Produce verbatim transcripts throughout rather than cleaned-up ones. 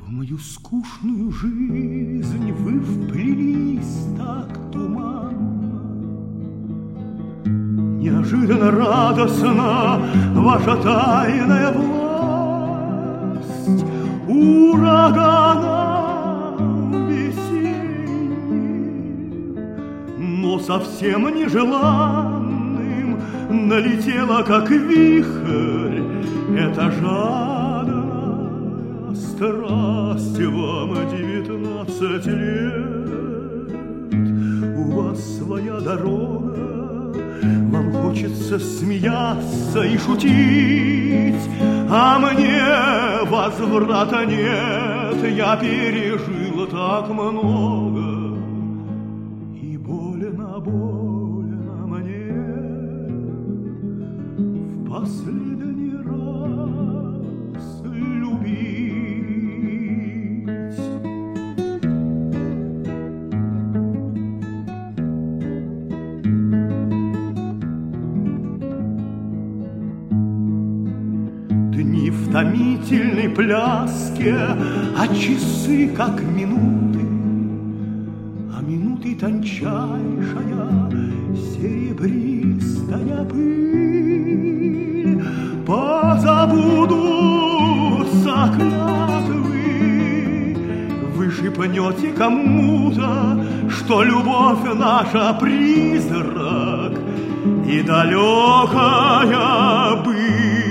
В мою скучную жизнь вы вплелись так туманно. Неожиданно радостна ваша тайная власть ураганом весенним, но совсем нежеланным налетела, как вихрь, эта жадная страсть. Вам девятнадцать лет, у вас своя дорога, вам хочется смеяться и шутить, а мне возврата нет, я пережил так много, и больно, больно мне в последний раз любить. Дни в томительной пляске, а часы как минуты, а минуты тончайшая серебристая пыль. Позабудутся клятвы, вы шепнете кому-то, что любовь наша призрак и далекая быль.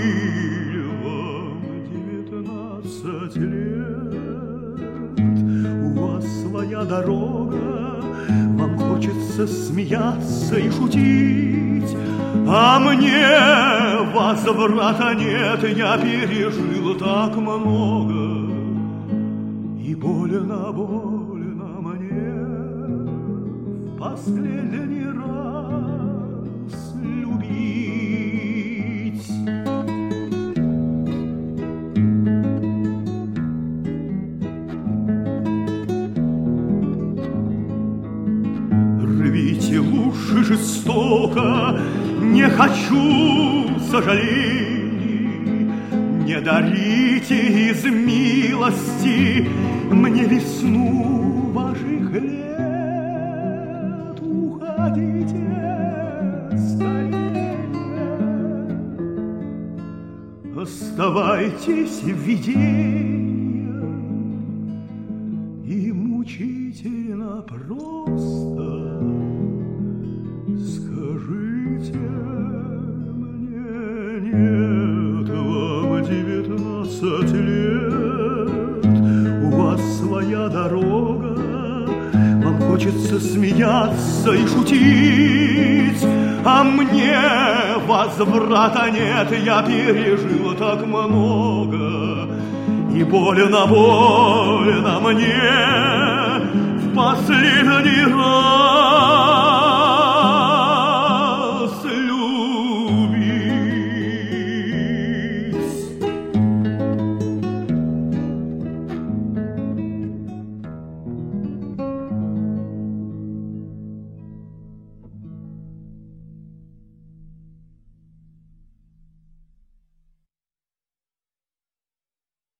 Лет, у вас своя дорога, вам хочется смеяться и шутить, а мне возврата нет, я пережил так много, и больно, больно мне в последний раз любить. Рвите лучше жестоко, не хочу сожалений, не дарите из милости мне весну ваших лет. Уходите скорее, оставайтесь в видением и мучительно просто скажите мне: нет, вам девятнадцать лет, у вас своя дорога, вам хочется смеяться и шутить, а мне возврата нет, я пережил так много, и больно, больно мне в последний раз